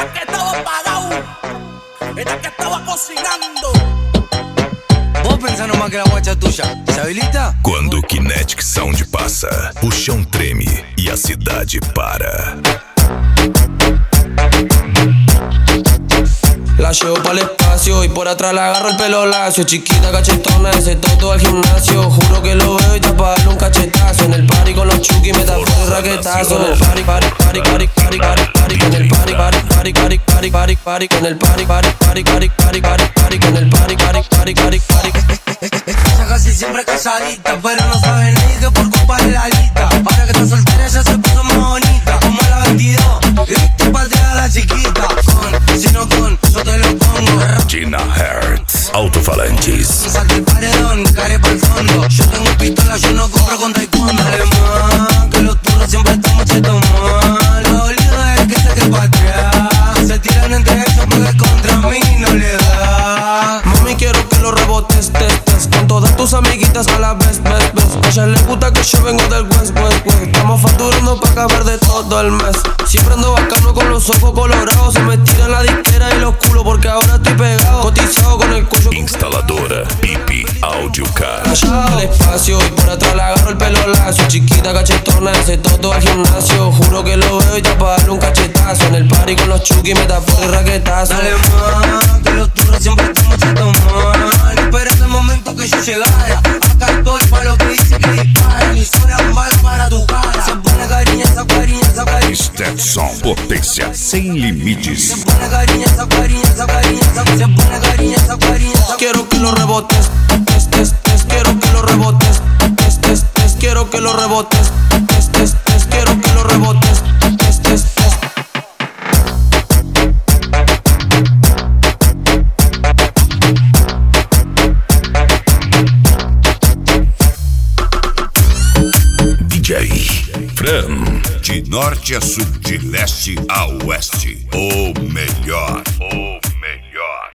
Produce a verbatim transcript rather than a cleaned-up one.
Esta que estaba apagado, esta que estaba cocinando. Vos pensando más que la guacha tuya, se habilita? Quando o Kinetic Sound passa, o chão treme e a cidade para. La llevo pa'l espacio y por atrás la agarro el pelo lacio. Chiquita cachetona, ese toto al gimnasio. Juro que lo veo y te pa' darle un cachetazo. En el party con los chuki me da el raquetazo. En el party, party, party, party, party, party, party. Con el party, party, party, party, party, party, party. Con el party, party, party, party, party, party, party. Con el party, party, party, party, party. Ella casi siempre calladita, pero no sabe ni que por culpa de la lista. Ahora que está soltera ella se puso más bonita. Como la veintidós, viste patear a la chiquita. Con, si no con, yo te lo pongo. Tina Hertz, Alto-Falantes. Salte el paredón, care pa'l fondo. Yo tengo pistola, yo no compro con taekwondo. Dale más, que los turros siempre estamos chetos más. Lo dolido es que se que patea. Se tiran entre ellos porque contra mí no le da. Mami, quiero que lo rebotes, tes, tes. Con todas tus amiguitas a la vez, vez, vez. A ella le gusta que yo vengo del west, west, west. Estamos facturando pa' caber de todo el mes. Siempre ando bacano con los ojos colorados. Se me tiran la disquera y los culos porque ahora estoy pegado. Cotizado con el cuello. Instaladora Pipi Audio Car. Allá al espacio y por atrás le agarro el pelo lacio. Chiquita cachetona, ese toto al gimnasio. Juro que lo veo y te pa' darle un cachetazo. En el party con los chuki me tapo el raquetazo. Dale más, que los turros siempre estamos chetos más. Espera el momento que yo llegara. Acá estoy pa' lo que dice que dispara. Mi zona un bala para tu cara. Se pone cariña, esa cariña, esa cariña. Stetson, potência sem limites. Se pone cariña, esa cariña, esa cariña. Se pone cariña, esa cariña. Quiero que lo rebotes, tes, tes, tes. Quiero que lo rebotes, tes, tes, tes. Quiero que lo rebotes, tes, tes, tes. Quiero que lo rebotes, tes, tes, tes. D J Fran. De norte a sul, de leste a oeste, o melhor. O